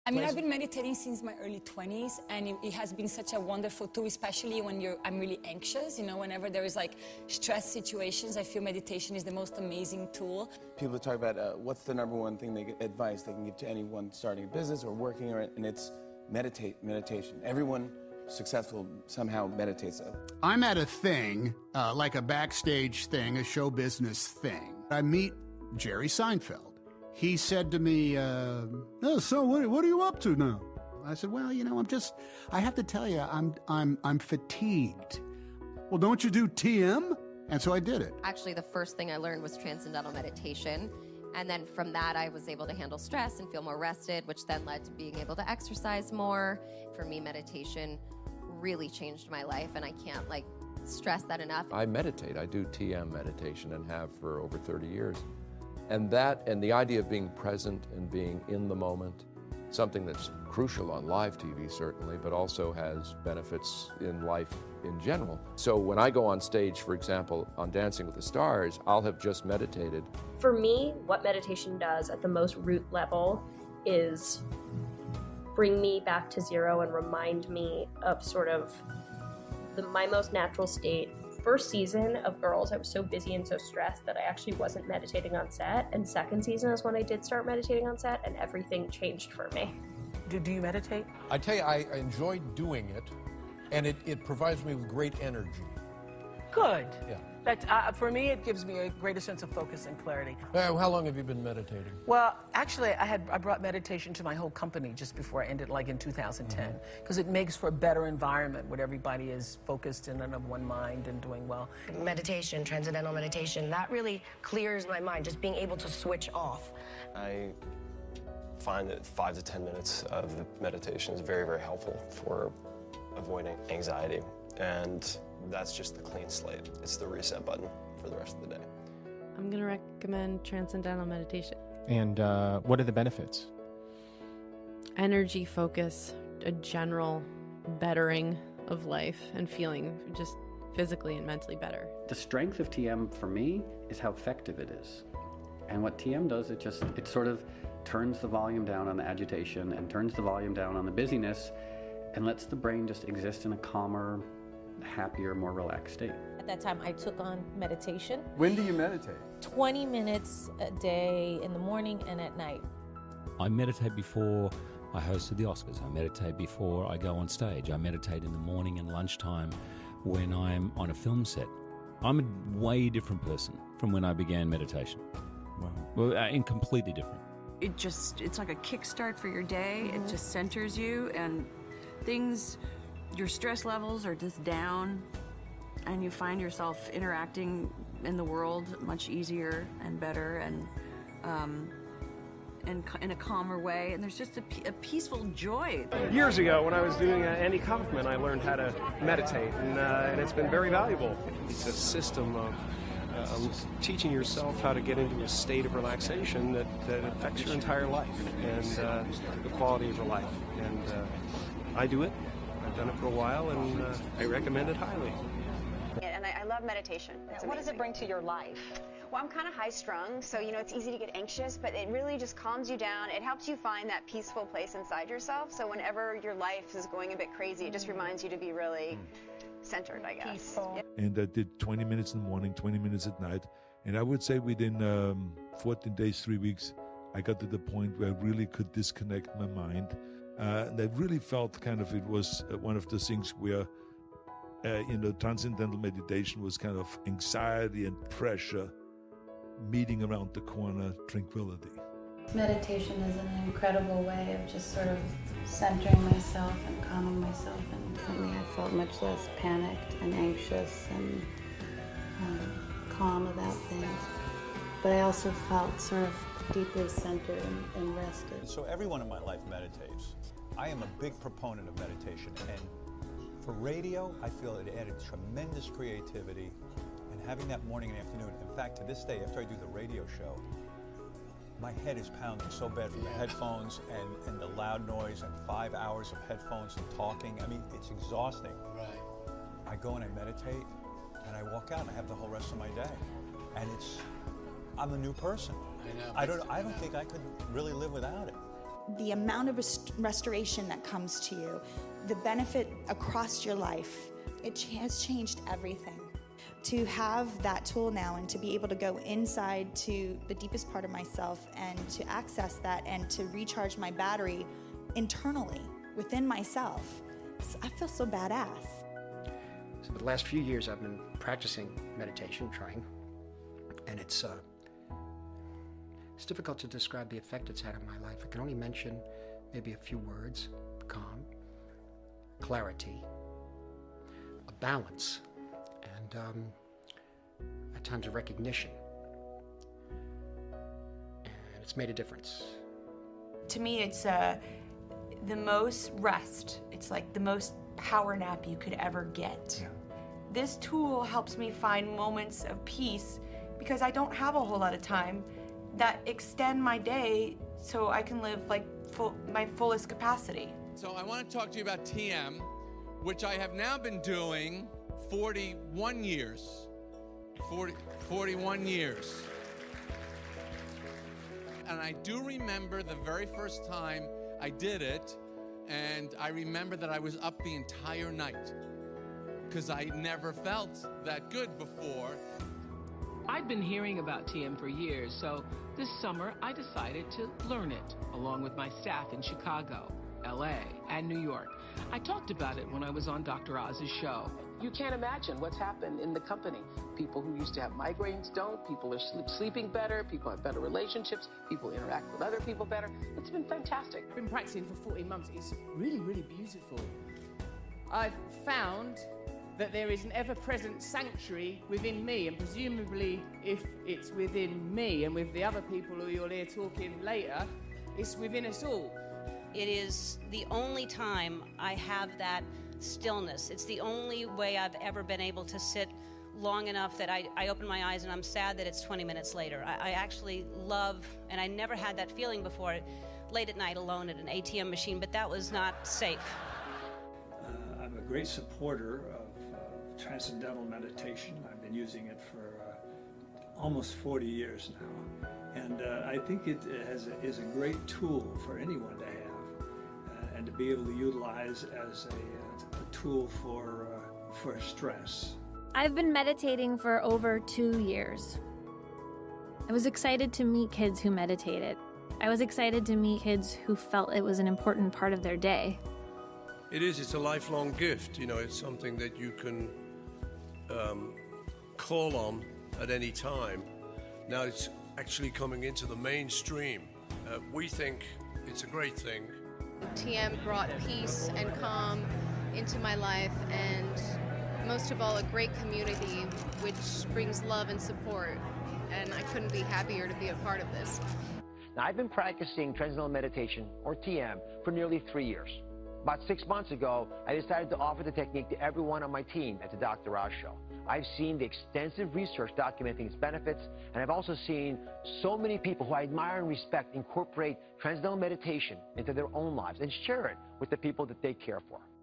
I mean, I've been meditating since my early 20s, and it has been such a wonderful tool, especially when I'm really anxious. You know, whenever there is like stress situations, I feel meditation is the most amazing tool. People talk about what's the number one thing advice they can give to anyone starting a business or working, and it's meditation. Everyone successful somehow meditates. I'm at a thing, like a backstage thing, a show business thing. I meet Jerry Seinfeld. He said to me, oh, so what are you up to now? I said, well, you know, I have to tell you, I'm fatigued. Well, don't you do TM? And so I did it. Actually, the first thing I learned was transcendental meditation. And then from that, I was able to handle stress and feel more rested, which then led to being able to exercise more. For me, meditation really changed my life, and I can't stress that enough. I meditate. I do TM meditation and have for over 30 years. And the idea of being present and being in the moment, something that's crucial on live TV certainly, but also has benefits in life in general. So when I go on stage, for example, on Dancing with the Stars, I'll have just meditated. For me, what meditation does at the most root level is bring me back to zero and remind me of sort of my most natural state. First season of Girls, I was so busy and so stressed that I actually wasn't meditating on set. And second season is when I did start meditating on set, and everything changed for me. Do you meditate? I tell you, I enjoy doing it, and it provides me with great energy. Good. Yeah. For me, it gives me a greater sense of focus and clarity. How long have you been meditating? Well, actually, I brought meditation to my whole company just before I ended, in 2010, because it makes for a better environment where everybody is focused and of one mind and doing well. Meditation, transcendental meditation, that really clears my mind, just being able to switch off. I find that 5 to 10 minutes of meditation is very, very helpful for avoiding anxiety, and that's just the clean slate. It's the reset button for the rest of the day. I'm going to recommend transcendental meditation. And what are the benefits? Energy, focus, a general bettering of life, and feeling just physically and mentally better. The strength of TM for me is how effective it is. And what TM does, it sort of turns the volume down on the agitation and turns the volume down on the busyness and lets the brain just exist in a calmer, happier, more relaxed state. At that time, I took on meditation. When do you meditate? 20 minutes a day in the morning and at night. I meditate before I hosted the Oscars. I meditate before I go on stage. I meditate in the morning and lunchtime when I'm on a film set. I'm a way different person from when I began meditation. Wow. Well, and completely different. It's like a kickstart for your day. It just centers you, and your stress levels are just down, and you find yourself interacting in the world much easier and better, and in a calmer way, and there's just a peaceful joy. Years ago, when I was doing Andy Kaufman, I learned how to meditate, and it's been very valuable. It's a system of teaching yourself how to get into a state of relaxation that affects your entire life and the quality of your life. And I do it. I've done it for a while, and I recommend it highly. And I love meditation. What does it bring to your life? Well, I'm kind of high-strung, so, it's easy to get anxious, but it really just calms you down. It helps you find that peaceful place inside yourself, so whenever your life is going a bit crazy, it just reminds you to be really centered, I guess. Peaceful. And I did 20 minutes in the morning, 20 minutes at night, and I would say within 14 days, 3 weeks, I got to the point where I really could disconnect my mind. And I really felt it was one of the things where, transcendental meditation was kind of anxiety and pressure meeting around the corner, tranquility. Meditation is an incredible way of just sort of centering myself and calming myself. And for me, I felt much less panicked and anxious and calm about things. But I also felt sort of deeply centered and rested. So everyone in my life meditates. I am a big proponent of meditation, and for radio, I feel it added tremendous creativity, and having that morning and afternoon. In fact, to this day, after I do the radio show, my head is pounding so bad from the headphones and the loud noise and 5 hours of headphones and talking. I mean, it's exhausting. Right. I go and I meditate, and I walk out and I have the whole rest of my day. And I'm a new person. I know. I don't think I could really live without it. the amount of restoration that comes to you, the benefit across your life, it has changed everything. To have that tool now and to be able to go inside to the deepest part of myself and to access that and to recharge my battery internally within myself, I feel so badass. So the last few years I've been practicing meditation, trying, and it's difficult to describe the effect it's had on my life. I can only mention maybe a few words: calm, clarity, a balance, and at times a recognition. And it's made a difference. To me, it's the most rest. It's like the most power nap you could ever get. Yeah. This tool helps me find moments of peace because I don't have a whole lot of time that extend my day so I can live like my fullest capacity. So I want to talk to you about TM, which I have now been doing 41 years. 41 years. And I do remember the very first time I did it, and I remember that I was up the entire night because I never felt that good before. I'd been hearing about TM for years, so this summer I decided to learn it along with my staff in Chicago, LA, and New York. I talked about it when I was on Dr. Oz's show. You can't imagine what's happened in the company. People who used to have migraines don't, people are sleeping better, people have better relationships, people interact with other people better. It's been fantastic. I've been practicing for 14 months. It's really, really beautiful. I've found that there is an ever-present sanctuary within me, and presumably if it's within me and with the other people who you'll hear talking later, it's within us all. It is the only time I have that stillness. It's the only way I've ever been able to sit long enough that I open my eyes and I'm sad that it's 20 minutes later. I actually love, and I never had that feeling before, late at night alone at an ATM machine, but that was not safe. I'm a great supporter of transcendental meditation. I've been using it for almost 40 years now. And I think it is a great tool for anyone to have and to be able to utilize as a tool for stress. I've been meditating for over 2 years. I was excited to meet kids who meditated. I was excited to meet kids who felt it was an important part of their day. It's a lifelong gift. You know, it's something that you can call on at any time. Now it's actually coming into the mainstream. We think it's a great thing. TM brought peace and calm into my life, and most of all, a great community which brings love and support, and I couldn't be happier to be a part of this. Now, I've been practicing transcendental meditation, or TM, for nearly 3 years. About 6 months ago, I decided to offer the technique to everyone on my team at the Dr. Oz Show. I've seen the extensive research documenting its benefits, and I've also seen so many people who I admire and respect incorporate transcendental meditation into their own lives and share it with the people that they care for.